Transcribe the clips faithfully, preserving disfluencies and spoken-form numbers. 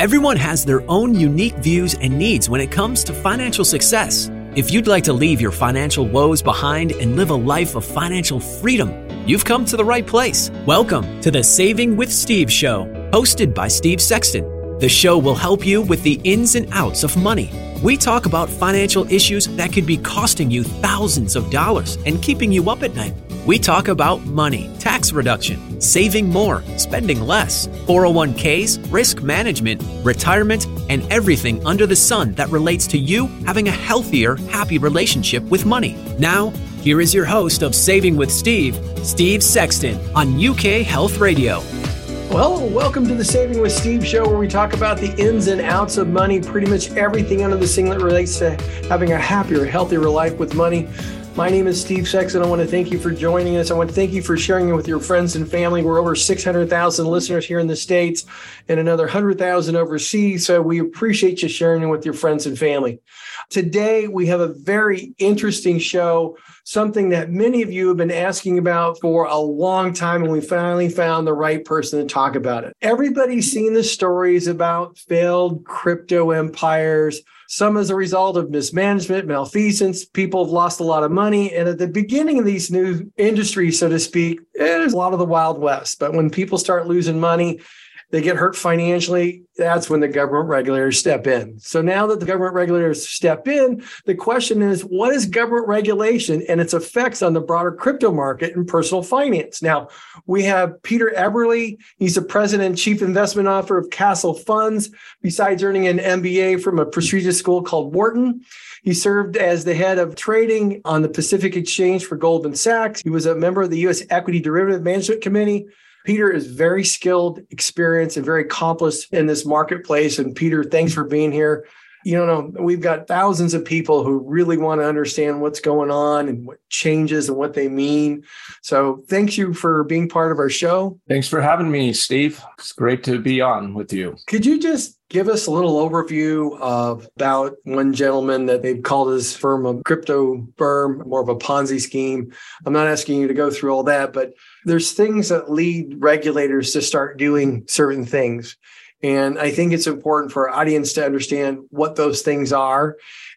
Everyone has their own unique views and needs when it comes to financial success. If you'd like to leave your financial woes behind and live a life of financial freedom, you've come to the right place. Welcome to the Saving with Steve show, hosted by Steve Sexton. The show will help you with the ins and outs of money. We talk about financial issues that could be costing you thousands of dollars and keeping you up at night. We talk about money, tax reduction, saving more, spending less, four oh one k's, risk management, retirement, and everything under the sun that relates to you having a healthier, happy relationship with money. Now, here is your host of Saving with Steve, Steve Sexton, on U K Health Radio. Well, welcome to the Saving with Steve show, where we talk about the ins and outs of money, pretty much everything under the sun that relates to having a happier, healthier life with money. My name is Steve Sexton. I want to thank you for joining us. I want to thank you for sharing it with your friends and family. We're over six hundred thousand listeners here in the States and another one hundred thousand overseas. So we appreciate you sharing it with your friends and family. Today, we have a very interesting show, something that many of you have been asking about for a long time, and we finally found the right person to talk about it. Everybody's seen the stories about failed crypto empires, some as a result of mismanagement, malfeasance. People have lost a lot of money. And at the beginning of these new industries, so to speak, there's a lot of the Wild West. But when people start losing money, they get hurt financially, that's when the government regulators step in. So now that the government regulators step in, the question is, what is government regulation and its effects on the broader crypto market and personal finance? Now, we have Peter Eberly. He's the president and chief investment officer of Castle Funds, besides earning an M B A from a prestigious school called Wharton. He served as the head of trading on the Pacific Exchange for Goldman Sachs. He was a member of the U S Equity Derivative Management Committee. Peter is very skilled, experienced, and very accomplished in this marketplace. And Peter, thanks for being here. You know, we've got thousands of people who really want to understand what's going on and what changes and what they mean. So thanks you for being part of our show. Thanks for having me, Steve. It's great to be on with you. Could you just give us a little overview of about one gentleman that they've called his firm a crypto firm, more of a Ponzi scheme? I'm not asking you to go through all that, but there's things that lead regulators to start doing certain things. And I think it's important for our audience to understand what those things are.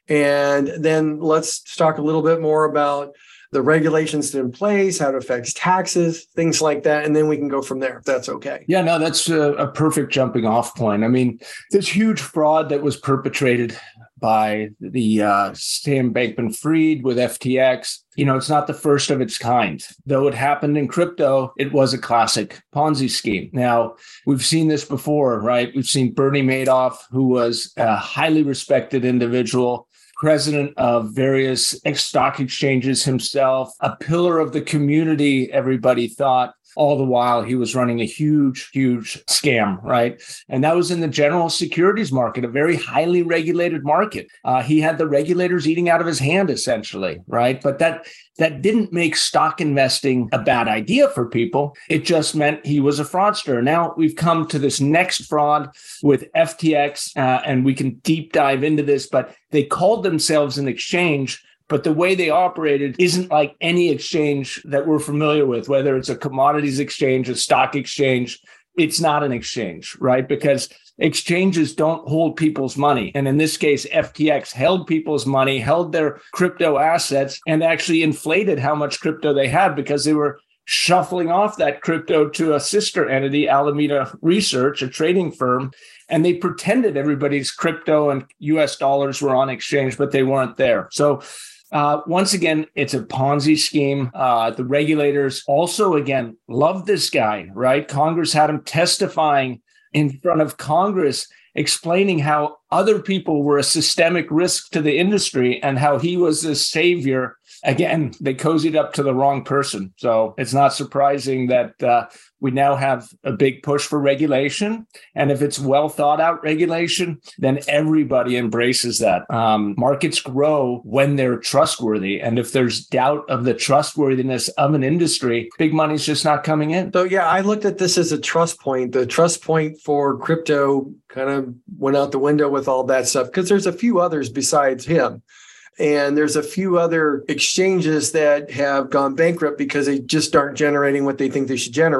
And then let's talk a little bit more about the regulations that are in place, how it affects taxes, things like that. And then we can go from there, if that's okay. Yeah, no, that's a, a perfect jumping off point. I mean, this huge fraud that was perpetrated by the uh, Sam Bankman-Fried with F T X, you know, it's not the first of its kind. Though it happened in crypto, it was a classic Ponzi scheme. Now, we've seen this before, right? We've seen Bernie Madoff, who was a highly respected individual, president of various stock exchanges himself, a pillar of the community, everybody thought. All the while, he was running a huge, huge scam, right? And that was in the general securities market, a very highly regulated market. Uh, he had the regulators eating out of his hand, essentially, right? But that that didn't make stock investing a bad idea for people. It just meant he was a fraudster. Now we've come to this next fraud with F T X, uh, and we can deep dive into this, but they called themselves an exchange. But the way they operated isn't like any exchange that we're familiar with, whether it's a commodities exchange, a stock exchange. It's not an exchange, right? Because exchanges don't hold people's money. And in this case, F T X held people's money, held their crypto assets, and actually inflated how much crypto they had because they were shuffling off that crypto to a sister entity, Alameda Research, a trading firm. And they pretended everybody's crypto and U S dollars were on exchange, but they weren't there. So Uh, once again, it's a Ponzi scheme. Uh, the regulators also, again, love this guy, right? Congress had him testifying in front of Congress, explaining how other people were a systemic risk to the industry and how he was the savior. Again, they cozied up to the wrong person. So it's not surprising that uh, we now have a big push for regulation. And if it's well thought out regulation, then everybody embraces that. Um, markets grow when they're trustworthy. And if there's doubt of the trustworthiness of an industry, big money's just not coming in. So yeah, I looked at this as a trust point. The trust point for crypto kind of went out the window with all that stuff because there's a few others besides him. And there's a few other exchanges that have gone bankrupt because they just aren't generating what they think they should generate.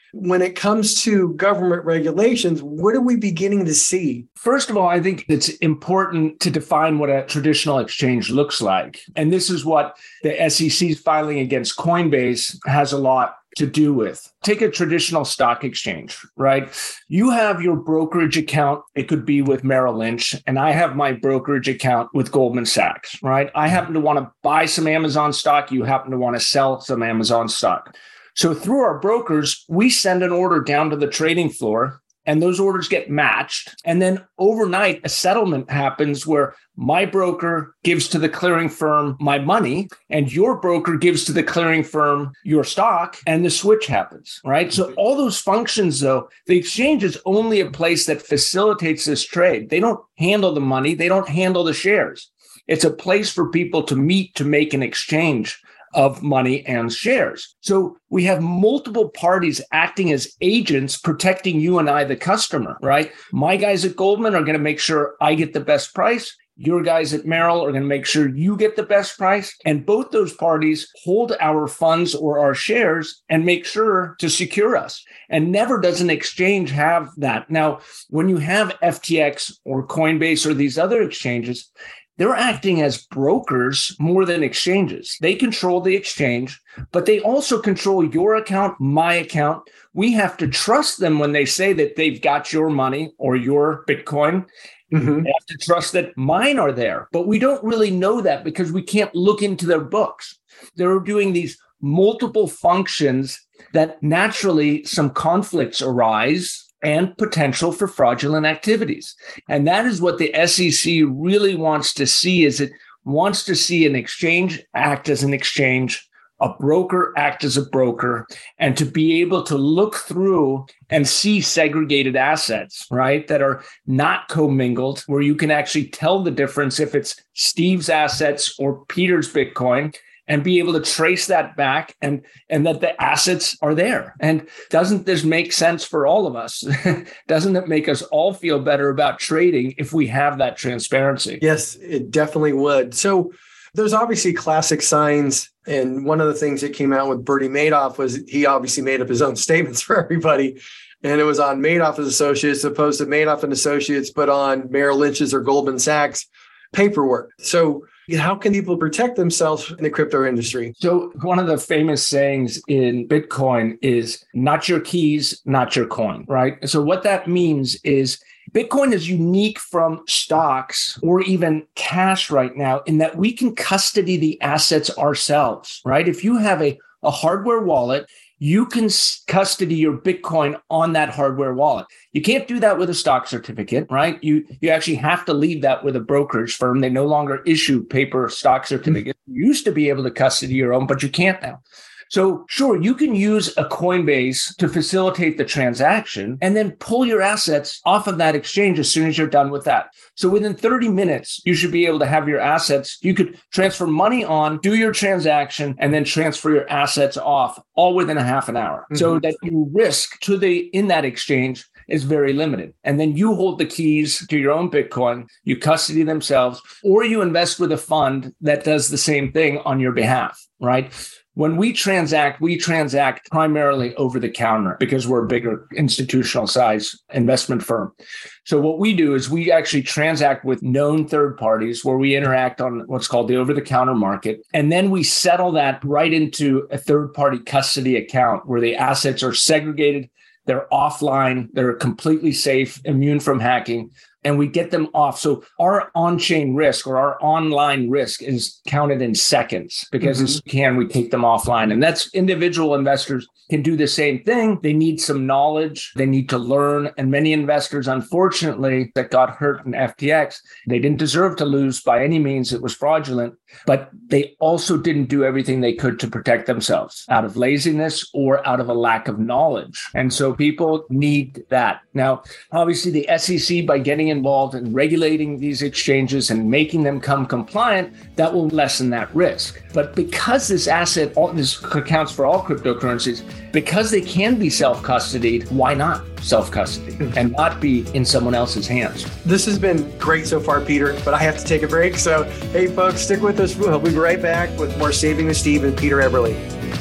when it comes to government regulations, what are we beginning to see? First of all, I think it's important to define what a traditional exchange looks like. And this is what the S E C's filing against Coinbase has a lot to do with. Take a traditional stock exchange, right? You have your brokerage account. It could be with Merrill Lynch, and I have my brokerage account with Goldman Sachs, right? I happen to want to buy some Amazon stock. You happen to want to sell some Amazon stock. So through our brokers, we send an order down to the trading floor, and those orders get matched. And then overnight, a settlement happens where my broker gives to the clearing firm my money, and your broker gives to the clearing firm your stock, and the switch happens, right? So all those functions, though, the exchange is only a place that facilitates this trade. They don't handle the money. They don't handle the shares. It's a place for people to meet to make an exchange of money and shares. So we have multiple parties acting as agents protecting you and I, the customer, right? My guys at Goldman are going to make sure I get the best price. Your guys at Merrill are going to make sure you get the best price. And both those parties hold our funds or our shares and make sure to secure us. And never does an exchange have that. Now, when you have F T X or Coinbase or these other exchanges, they're acting as brokers more than exchanges. They control the exchange, but they also control your account, my account. We have to trust them when they say that they've got your money or your Bitcoin. Mm-hmm. We have to trust that mine are there, but we don't really know that because we can't look into their books. They're doing these multiple functions that naturally some conflicts arise and potential for fraudulent activities. And that is what the S E C really wants to see, is it wants to see an exchange act as an exchange, a broker act as a broker, and to be able to look through and see segregated assets, right, that are not commingled, where you can actually tell the difference if it's Steve's assets or Peter's Bitcoin, and be able to trace that back and, and that the assets are there. And doesn't this make sense for all of us? Doesn't it make us all feel better about trading if we have that transparency? Yes, it definitely would. So there's obviously classic signs. And one of the things that came out with Bernie Madoff was he obviously made up his own statements for everybody. And it was on Madoff and Associates, opposed to Madoff and Associates, but on Merrill Lynch's or Goldman Sachs paperwork. So how can people protect themselves in the crypto industry? So one of the famous sayings in Bitcoin is not your keys, not your coin, right? So what that means is Bitcoin is unique from stocks or even cash right now in that we can custody the assets ourselves, right? If you have a, a hardware wallet, you can custody your Bitcoin on that hardware wallet. You can't do that with a stock certificate, right? You you actually have to leave that with a brokerage firm. They no longer issue paper stock certificates. You used to be able to custody your own, but you can't now. So sure, you can use a Coinbase to facilitate the transaction and then pull your assets off of that exchange as soon as you're done with that. So within thirty minutes, you should be able to have your assets. You could transfer money on, do your transaction, and then transfer your assets off all within a half an hour. Mm-hmm. So that your risk to the in that exchange is very limited. And then you hold the keys to your own Bitcoin, you custody themselves, or you invest with a fund that does the same thing on your behalf, right? When we transact, we transact primarily over the counter because we're a bigger institutional size investment firm. So what we do is we actually transact with known third parties where we interact on what's called the over-the-counter market. And then we settle that right into a third-party custody account where the assets are segregated, they're offline, they're completely safe, immune from hacking, and we get them off. So our on-chain risk or our online risk is counted in seconds because mm-hmm. as can we take them offline. And that's individual investors can do the same thing. They need some knowledge. They need to learn. And many investors, unfortunately, that got hurt in F T X, they didn't deserve to lose by any means. It was fraudulent, but they also didn't do everything they could to protect themselves out of laziness or out of a lack of knowledge. And so people need that. Now, obviously, the S E C, by getting involved in regulating these exchanges and making them come compliant, that will lessen that risk. But because this asset, all, this accounts for all cryptocurrencies, because they can be self-custodied, why not self-custody and not be in someone else's hands? This has been great so far, Peter, but I have to take a break. So, hey, folks, stick with us. We'll be right back with more Saving with Steve and Peter Eberly.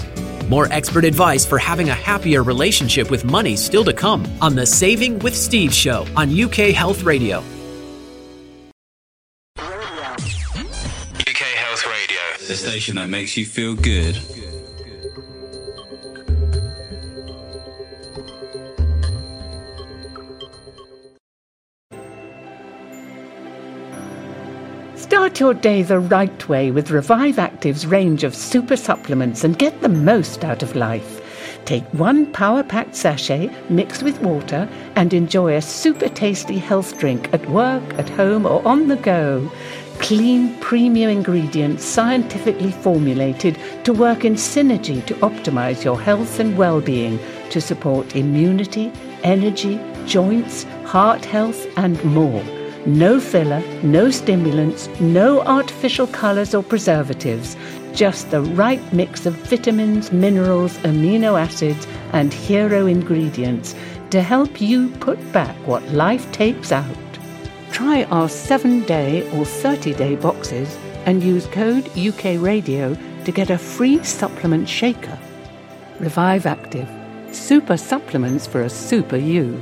More expert advice for having a happier relationship with money still to come on the Saving with Steve show on U K Health Radio. U K Health Radio, the station that makes you feel good. Start your day the right way with Revive Active's range of super supplements and get the most out of life. Take one power-packed sachet mixed with water and enjoy a super tasty health drink at work, at home or on the go. Clean, premium ingredients scientifically formulated to work in synergy to optimize your health and well-being to support immunity, energy, joints, heart health and more. No filler, no stimulants, no artificial colours or preservatives, just the right mix of vitamins, minerals, amino acids and hero ingredients to help you put back what life takes out. Try our seven-day or thirty-day boxes and use code U K Radio to get a free supplement shaker. Revive Active. Super supplements for a super you.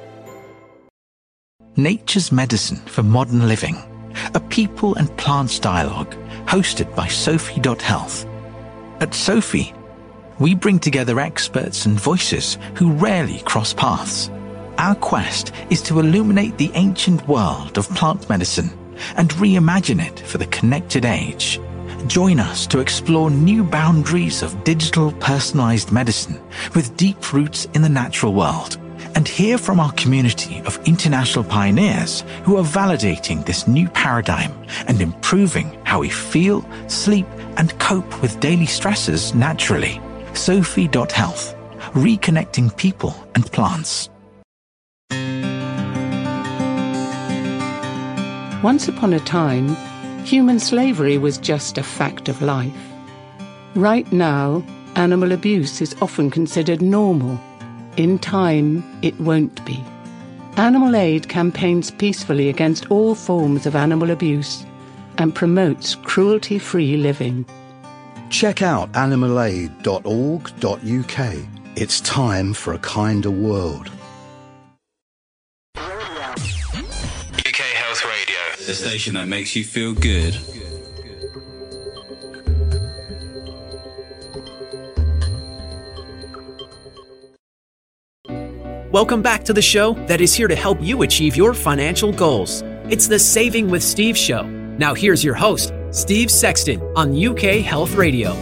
Nature's Medicine for Modern Living, a people and plants dialogue hosted by Sophie dot Health. At Sophie, we bring together experts and voices who rarely cross paths. Our quest is to illuminate the ancient world of plant medicine and reimagine it for the connected age. Join us to explore new boundaries of digital personalized medicine with deep roots in the natural world, and hear from our community of international pioneers who are validating this new paradigm and improving how we feel, sleep, and cope with daily stresses naturally. Sophie dot Health, reconnecting people and plants. Once upon a time, human slavery was just a fact of life. Right now, animal abuse is often considered normal. In time, it won't be. Animal Aid campaigns peacefully against all forms of animal abuse and promotes cruelty-free living. Check out animal aid dot org dot U K. It's time for a kinder world. U K Health Radio, the station that makes you feel good. Welcome back to the show that is here to help you achieve your financial goals. It's the Saving with Steve show. Now here's your host, Steve Sexton on U K Health Radio.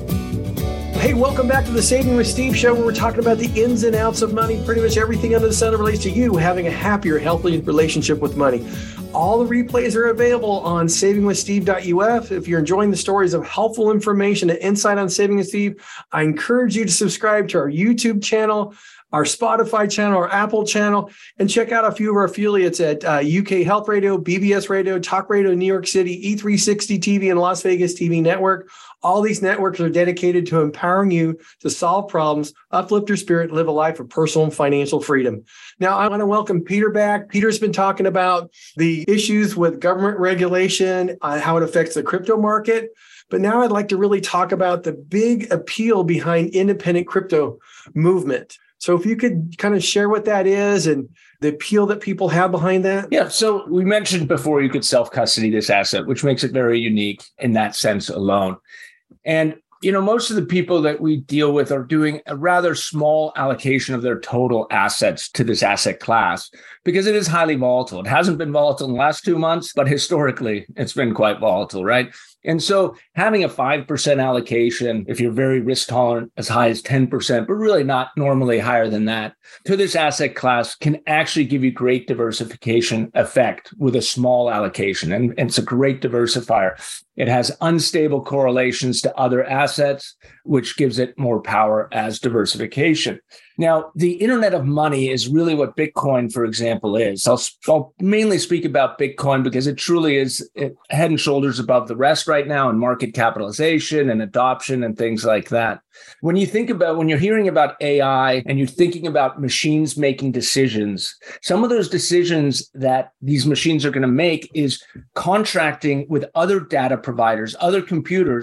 Hey, welcome back to the Saving with Steve show, where we're talking about the ins and outs of money, pretty much everything under the sun that relates to you having a happier, healthy relationship with money. All the replays are available on saving with steve dot U F. If you're enjoying the stories of helpful information and insight on Saving with Steve, I encourage you to subscribe to our YouTube channel, our Spotify channel, our Apple channel, and check out a few of our affiliates at uh, U K Health Radio, B B S Radio, Talk Radio New York City, E three sixty T V, and Las Vegas T V Network. All these networks are dedicated to empowering you to solve problems, uplift your spirit, live a life of personal and financial freedom. Now, I want to welcome Peter back. Peter's been talking about the issues with government regulation, uh, how it affects the crypto market. But now I'd like to really talk about the big appeal behind independent crypto movement. So if you could kind of share what that is and the appeal that people have behind that. Yeah. So we mentioned before you could self-custody this asset, which makes it very unique in that sense alone. And, you know, most of the people that we deal with are doing a rather small allocation of their total assets to this asset class because it is highly volatile. It hasn't been volatile in the last two months, but historically it's been quite volatile, right? And so having a five percent allocation, if you're very risk tolerant, as high as ten percent, but really not normally higher than that, to this asset class can actually give you great diversification effect with a small allocation. And, and it's a great diversifier. It has unstable correlations to other assets, which gives it more power as diversification. Now, the Internet of Money is really what Bitcoin, for example, is. I'll, I'll mainly speak about Bitcoin because it truly is head and shoulders above the rest right now in market capitalization and adoption and things like that. When you think about, when you're hearing about A I and you're thinking about machines making decisions, some of those decisions that these machines are going to make is contracting with other data providers, other computers,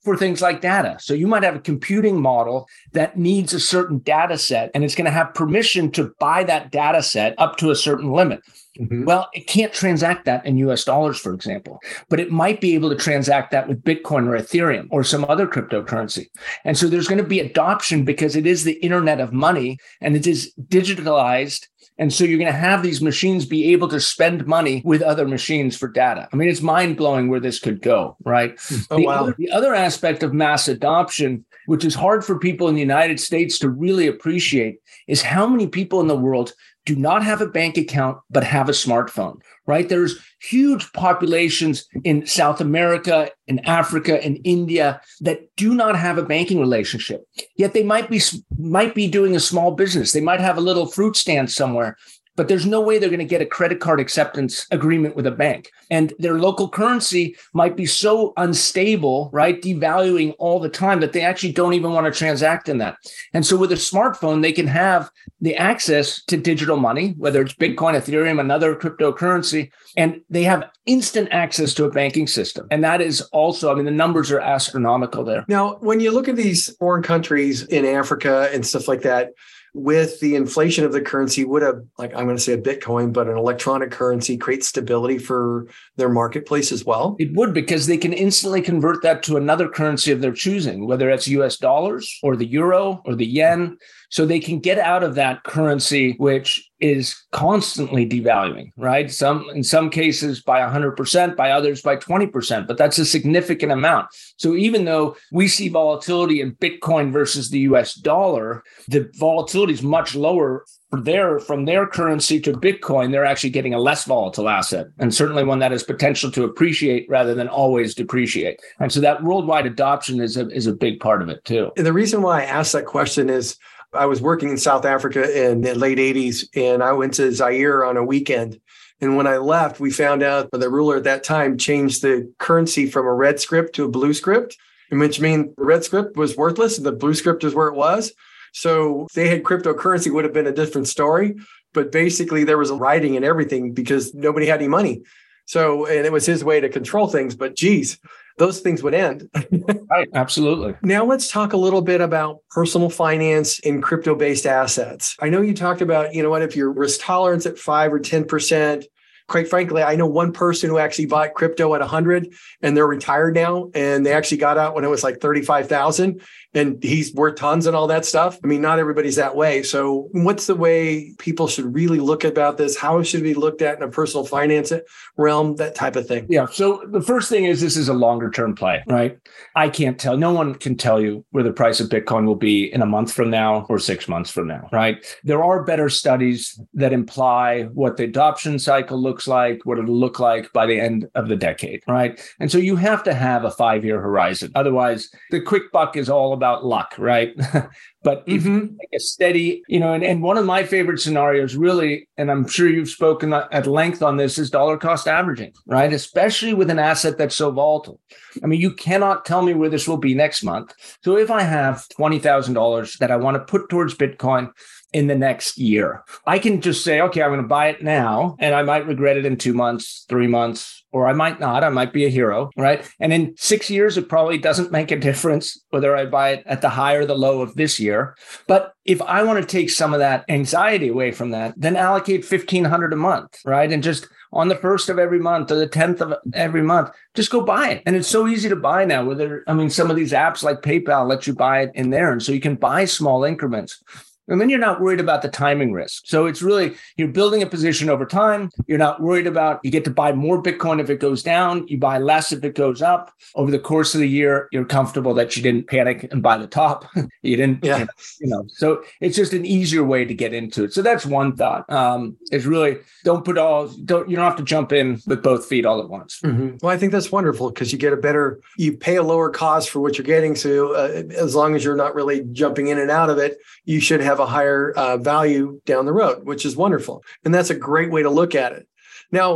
for things like data. So you might have a computing model that needs a certain data set, and it's going to have permission to buy that data set up to a certain limit. Mm-hmm. Well, it can't transact that in U S dollars, for example, but it might be able to transact that with Bitcoin or Ethereum or some other cryptocurrency. And so there's going to be adoption because it is the internet of money and it is digitalized. And so you're going to have these machines be able to spend money with other machines for data. I mean, it's mind-blowing where this could go, right? Oh, the, wow. other, the other aspect of mass adoption, which is hard for people in the United States to really appreciate, is how many people in the world do not have a bank account, but have a smartphone, right? There's huge populations in South America, in Africa, in India that do not have a banking relationship. Yet they might be, might be doing a small business. They might have a little fruit stand somewhere, but there's no way they're going to get a credit card acceptance agreement with a bank. And their local currency might be so unstable, right, devaluing all the time that they actually don't even want to transact in that. And so with a smartphone, they can have the access to digital money, whether it's Bitcoin, Ethereum, another cryptocurrency, and they have instant access to a banking system. And that is also, I mean, the numbers are astronomical there. Now, when you look at these foreign countries in Africa and stuff like that, with the inflation of the currency, would a, like I'm going to say a Bitcoin, but an electronic currency create stability for their marketplace as well? It would, because they can instantly convert that to another currency of their choosing, whether it's U S dollars or the euro or the yen. So they can get out of that currency, which is constantly devaluing, right? Some, in some cases by one hundred percent, by others by twenty percent, but that's a significant amount. So even though we see volatility in Bitcoin versus the U S dollar, the volatility is much lower for their, from their currency to Bitcoin. They're actually getting a less volatile asset, and certainly one that has potential to appreciate rather than always depreciate. And so that worldwide adoption is a, is a big part of it too. And the reason why I asked that question is I was working in South Africa in the late eighties, and I went to Zaire on a weekend. And when I left, we found out the ruler at that time changed the currency from a red script to a blue script, which means the red script was worthless and the blue script is where it was. So if they had cryptocurrency, it would have been a different story. But basically, there was a writing and everything because nobody had any money. So, and it was his way to control things. But geez, those things would end. Right, absolutely. Now let's talk a little bit about personal finance in crypto-based assets. I know you talked about, you know what, if your risk tolerance at five or ten percent, quite frankly, I know one person who actually bought crypto at one hundred and they're retired now, and they actually got out when it was like thirty-five thousand, and he's worth tons and all that stuff. I mean, not everybody's that way. So what's the way people should really look about this? How should it be looked at in a personal finance realm, that type of thing? Yeah. So the first thing is this is a longer term play, right? I can't tell. No one can tell you where the price of Bitcoin will be in a month from now or six months from now, right? There are better studies that imply what the adoption cycle looks like, what it'll look like by the end of the decade, right? And so you have to have a five-year horizon. Otherwise, the quick buck is all about luck, right? But if mm-hmm. you make a steady, you know, and, and one of my favorite scenarios really, and I'm sure you've spoken at length on this, is dollar cost averaging, right? Especially with an asset that's so volatile. I mean, you cannot tell me where this will be next month. So if I have twenty thousand dollars that I want to put towards Bitcoin in the next year, I can just say, okay, I'm going to buy it now, and I might regret it in two months, three months, or I might not. I might be a hero, right? And in six years, it probably doesn't make a difference whether I buy it at the high or the low of this year. But if I want to take some of that anxiety away from that, then allocate fifteen hundred dollars a month, right? And just on the first of every month or the tenth of every month, just go buy it. And it's so easy to buy now. Whether, I mean, some of these apps like PayPal let you buy it in there. And so you can buy small increments. And then you're not worried about the timing risk. So it's really, you're building a position over time. You're not worried about, you get to buy more Bitcoin if it goes down. You buy less if it goes up. Over the course of the year, you're comfortable that you didn't panic and buy the top. you didn't, yeah. you, know, you know, so it's just an easier way to get into it. So that's one thought. Um, is really don't put all, don't, you don't have to jump in with both feet all at once. Mm-hmm. Well, I think that's wonderful because you get a better, you pay a lower cost for what you're getting. So uh, as long as you're not really jumping in and out of it, you should have a higher uh, value down the road, which is wonderful. And that's a great way to look at it. Now,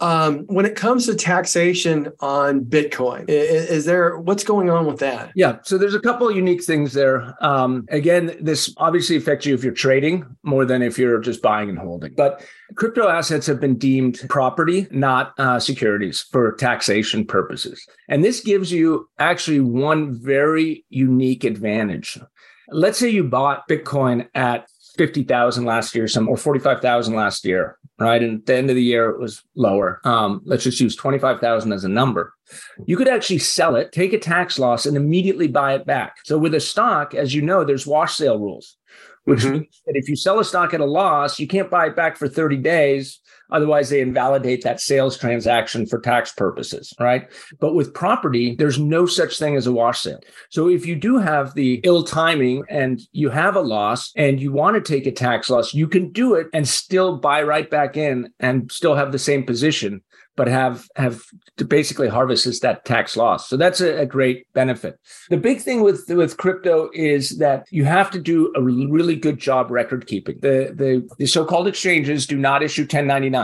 Um, when it comes to taxation on Bitcoin, is, is there, what's going on with that? Yeah. So there's a couple of unique things there. Um, again, this obviously affects you if you're trading more than if you're just buying and holding. But crypto assets have been deemed property, not uh, securities, for taxation purposes. And this gives you actually one very unique advantage. Let's say you bought Bitcoin at fifty thousand last year, some or forty-five thousand last year, right? And at the end of the year, it was lower. Um, let's just use twenty-five thousand as a number. You could actually sell it, take a tax loss, and immediately buy it back. So with a stock, as you know, there's wash sale rules, which mm-hmm. means that if you sell a stock at a loss, you can't buy it back for thirty days. Otherwise, they invalidate that sales transaction for tax purposes, right? But with property, there's no such thing as a wash sale. So if you do have the ill timing and you have a loss and you want to take a tax loss, you can do it and still buy right back in and still have the same position, but have have to basically harvest that tax loss. So that's a, a great benefit. The big thing with, with crypto is that you have to do a really good job record keeping. The, the, the so-called exchanges do not issue ten ninety-nines.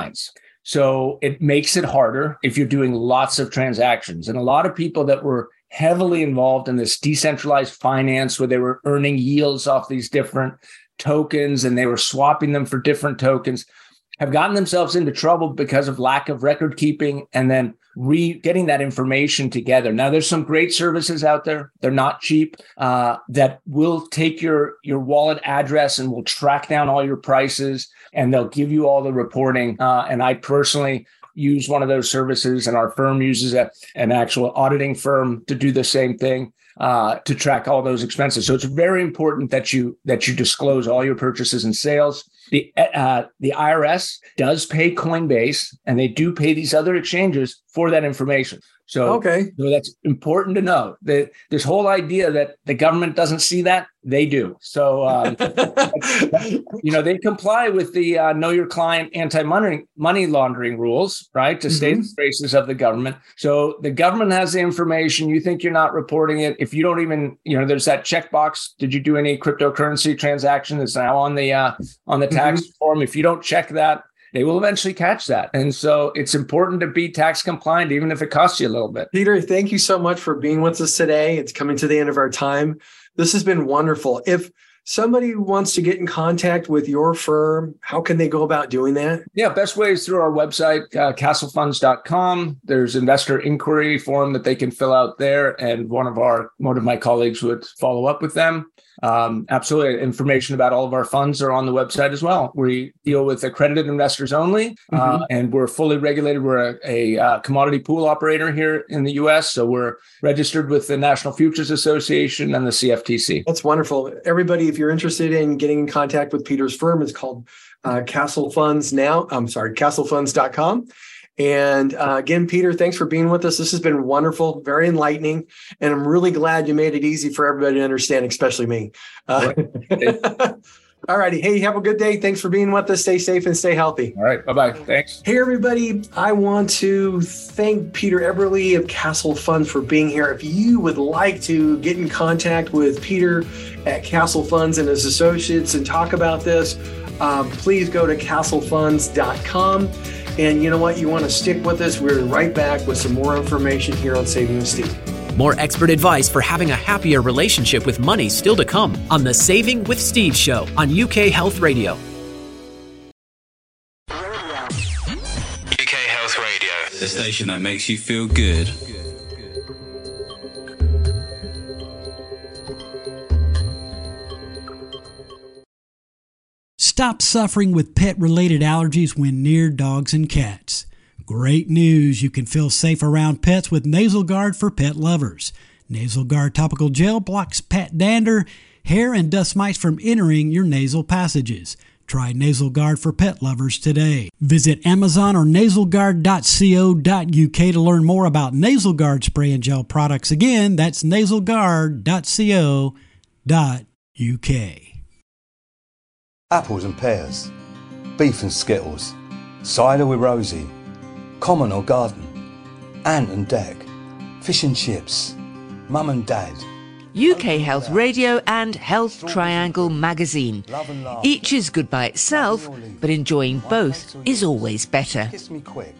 So it makes it harder if you're doing lots of transactions. And a lot of people that were heavily involved in this decentralized finance where they were earning yields off these different tokens and they were swapping them for different tokens have gotten themselves into trouble because of lack of record keeping and then re getting that information together. Now, there's some great services out there. They're not cheap, uh, that will take your, your wallet address and will track down all your prices and they'll give you all the reporting. Uh, and I personally use one of those services and our firm uses a, an actual auditing firm to do the same thing. Uh, to track all those expenses. So it's very important that you that you disclose all your purchases and sales. The uh, the I R S does pay Coinbase, and they do pay these other exchanges for that information. So, okay. so that's important to know. The, this whole idea that the government doesn't see that, they do. So, um, you know, they comply with the uh, Know Your Client anti-money money laundering rules, right, to mm-hmm. stay in the spaces of the government. So the government has the information. You think you're not reporting it. If you don't even, you know, there's that checkbox. Did you do any cryptocurrency transaction? That's now on the uh, on the tax mm-hmm. form. If you don't check that, they will eventually catch that. And so it's important to be tax compliant, even if it costs you a little bit. Peter, thank you so much for being with us today. It's coming to the end of our time. This has been wonderful. If somebody wants to get in contact with your firm, how can they go about doing that? Yeah, best way is through our website, uh, castle funds dot com. There's investor inquiry form that they can fill out there. And one of our, one of my colleagues would follow up with them. Um, absolutely. Information about all of our funds are on the website as well. We deal with accredited investors only, mm-hmm. uh, and we're fully regulated. We're a, a uh, commodity pool operator here in the U S, so we're registered with the National Futures Association and the C F T C. That's wonderful. Everybody, if you're interested in getting in contact with Peter's firm, it's called uh, Castle Funds now. I'm sorry, castle funds dot com. And uh, again, Peter, thanks for being with us. This has been wonderful, very enlightening. And I'm really glad you made it easy for everybody to understand, especially me. Uh, all righty. Hey, have a good day. Thanks for being with us. Stay safe and stay healthy. All right. Bye-bye. Thanks. Hey, everybody. I want to thank Peter Eberly of Castle Funds for being here. If you would like to get in contact with Peter at Castle Funds and his associates and talk about this, uh, please go to castle funds dot com. And you know what? You want to stick with us. We're right back with some more information here on Saving with Steve. More expert advice for having a happier relationship with money still to come on the Saving with Steve show on U K Health Radio. U K Health Radio, the station that makes you feel good. Stop suffering with pet-related allergies when near dogs and cats. Great news! You can feel safe around pets with Nasal Guard for pet lovers. Nasal Guard topical gel blocks pet dander, hair, and dust mites from entering your nasal passages. Try Nasal Guard for pet lovers today. Visit Amazon or nasal guard dot co dot u k to learn more about Nasal Guard spray and gel products. Again, that's nasal guard dot co dot u k. Apples and pears, beef and skittles, cider with Rosie, common or garden, ant and deck, fish and chips, mum and dad. U K Health Radio and Health Triangle magazine. Each is good by itself, but enjoying both is always better.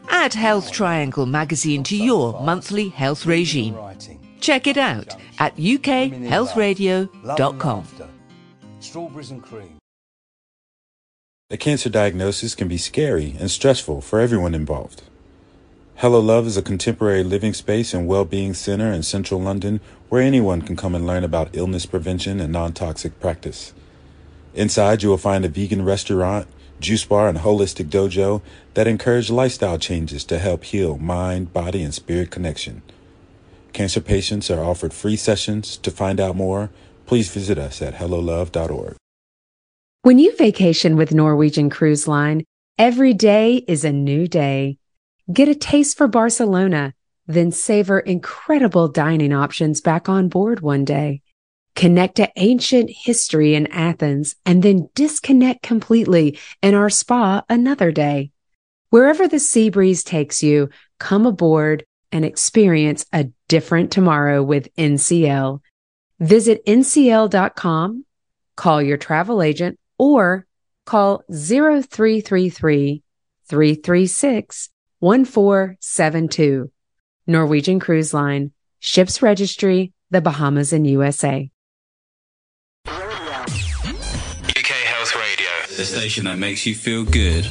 Add Health Triangle magazine to your monthly health regime. Check it out at u k health radio dot com. Strawberries and cream. A cancer diagnosis can be scary and stressful for everyone involved. Hello Love is a contemporary living space and well-being center in central London where anyone can come and learn about illness prevention and non-toxic practice. Inside, you will find a vegan restaurant, juice bar, and holistic dojo that encourage lifestyle changes to help heal mind, body, and spirit connection. Cancer patients are offered free sessions. To find out more, please visit us at hello love dot org. When you vacation with Norwegian Cruise Line, every day is a new day. Get a taste for Barcelona, then savor incredible dining options back on board one day. Connect to ancient history in Athens, and then disconnect completely in our spa another day. Wherever the sea breeze takes you, come aboard and experience a different tomorrow with N C L. Visit N C L dot com, call your travel agent, or call zero three three three, three three six, one four seven two. Norwegian Cruise Line, Ships Registry, the Bahamas and U S A. U K Health Radio, the station that makes you feel good.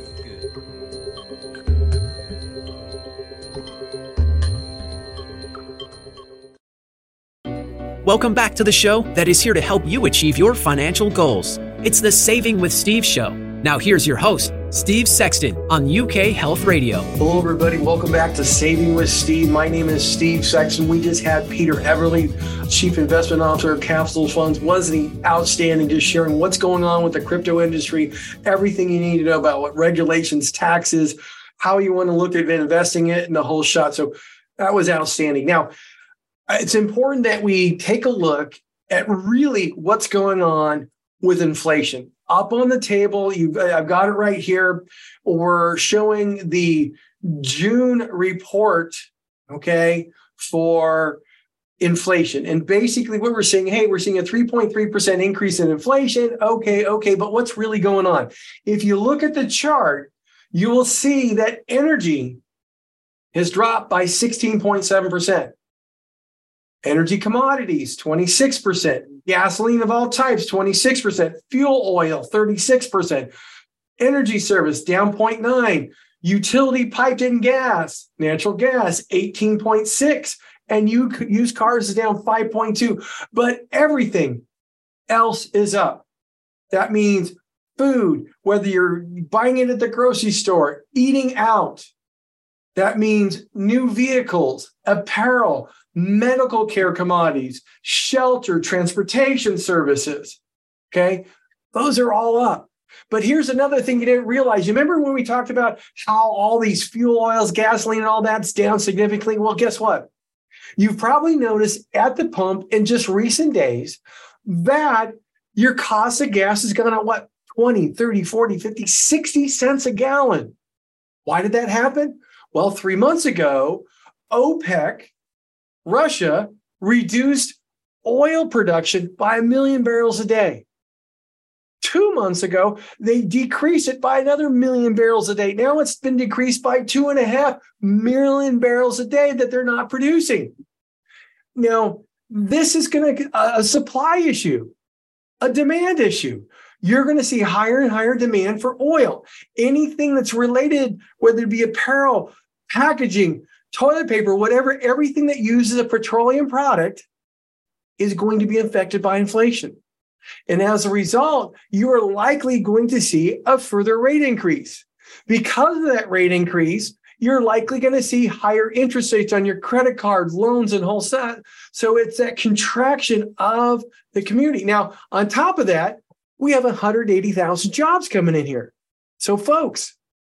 Welcome back to the show that is here to help you achieve your financial goals. It's the Saving with Steve show. Now here's your host, Steve Sexton on U K Health Radio. Hello, everybody. Welcome back to Saving with Steve. My name is Steve Sexton. We just had Peter Everly, Chief Investment Officer of Capsule Funds. Wasn't he outstanding, just sharing what's going on with the crypto industry, everything you need to know about what regulations, taxes, how you want to look at investing it, and the whole shot. So that was outstanding. Now, it's important that we take a look at really what's going on with inflation. Up on the table, you've, I've got it right here. We're showing the June report, okay, for inflation. And basically what we're saying, hey, we're seeing a three point three percent increase in inflation. Okay, okay, but what's really going on? If you look at the chart, you will see that energy has dropped by sixteen point seven percent. Energy commodities, twenty-six percent. Gasoline of all types, twenty-six percent. Fuel oil, thirty-six percent. Energy service, down zero point nine. Utility piped in gas, natural gas, eighteen point six. And used cars is down five point two. But everything else is up. That means food, whether you're buying it at the grocery store, eating out. That means new vehicles, apparel, medical care commodities, shelter, transportation services, okay? Those are all up. But here's another thing you didn't realize. You remember when we talked about how all these fuel oils, gasoline, and all that's down significantly? Well, guess what? You've probably noticed at the pump in just recent days that your cost of gas has gone up, what, twenty, thirty, forty, fifty, sixty cents a gallon. Why did that happen? Well, three months ago, OPEC, Russia, reduced oil production by a million barrels a day. Two months ago, they decreased it by another million barrels a day. Now it's been decreased by two and a half million barrels a day that they're not producing. Now, this is going to a supply issue, a demand issue. You're going to see higher and higher demand for oil. Anything that's related, whether it be apparel, packaging, toilet paper, whatever, everything that uses a petroleum product is going to be affected by inflation. And as a result, you are likely going to see a further rate increase. Because of that rate increase, you're likely going to see higher interest rates on your credit card, loans, and whole set. So it's that contraction of the community. Now, on top of that, we have one hundred eighty thousand jobs coming in here. So folks,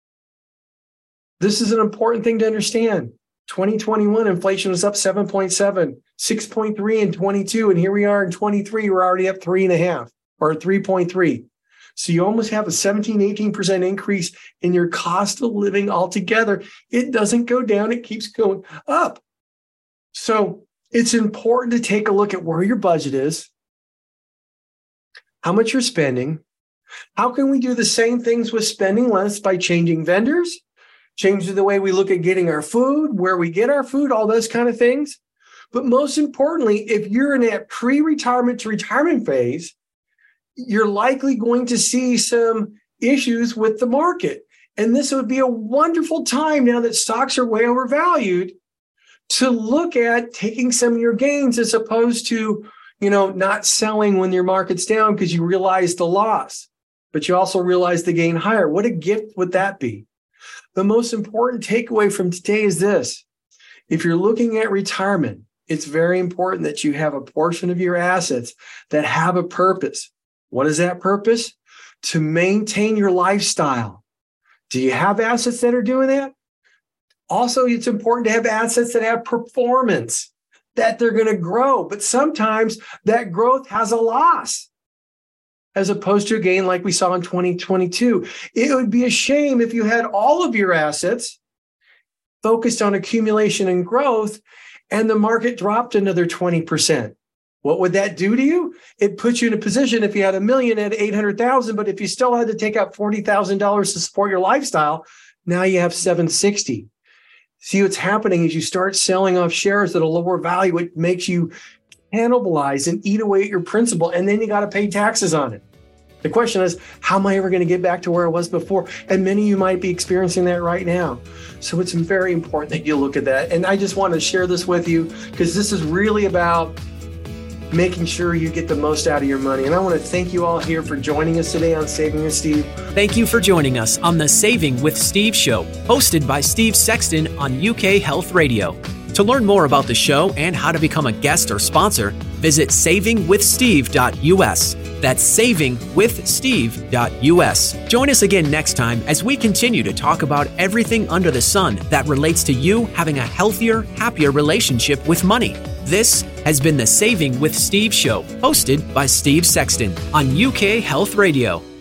this is an important thing to understand. twenty twenty-one, inflation was up seven point seven, six point three in twenty-two, and here we are in twenty-three, we're already up three and a half, or three point three. So you almost have a seventeen, eighteen percent increase in your cost of living altogether. It doesn't go down, it keeps going up. So it's important to take a look at where your budget is, how much you're spending. How can we do the same things with spending less by changing vendors, changes the way we look at getting our food, where we get our food, all those kind of things. But most importantly, if you're in that pre-retirement to retirement phase, you're likely going to see some issues with the market. And this would be a wonderful time now that stocks are way overvalued to look at taking some of your gains as opposed to, you know, not selling when your market's down because you realize the loss, but you also realize the gain higher. What a gift would that be? The most important takeaway from today is this. If you're looking at retirement, it's very important that you have a portion of your assets that have a purpose. What is that purpose? To maintain your lifestyle. Do you have assets that are doing that? Also, it's important to have assets that have performance, that they're going to grow. But sometimes that growth has a loss as opposed to a gain like we saw in twenty twenty-two. It would be a shame if you had all of your assets focused on accumulation and growth and the market dropped another twenty percent. What would that do to you? It puts you in a position if you had a million at eight hundred thousand, but if you still had to take out forty thousand dollars to support your lifestyle, now you have seven hundred sixty thousand. See what's happening is you start selling off shares at a lower value. It makes you cannibalize and eat away at your principal, and then you got to pay taxes on it. The question is, how am I ever going to get back to where I was before? And many of you might be experiencing that right now. So it's very important that you look at that. And I just want to share this with you because this is really about making sure you get the most out of your money. And I want to thank you all here for joining us today on Saving with Steve. Thank you for joining us on the Saving with Steve show, hosted by Steve Sexton on U K Health Radio. To learn more about the show and how to become a guest or sponsor, visit saving with steve dot u s. That's saving with steve dot u s. Join us again next time as we continue to talk about everything under the sun that relates to you having a healthier, happier relationship with money. This has been the Saving with Steve show, hosted by Steve Sexton on U K Health Radio.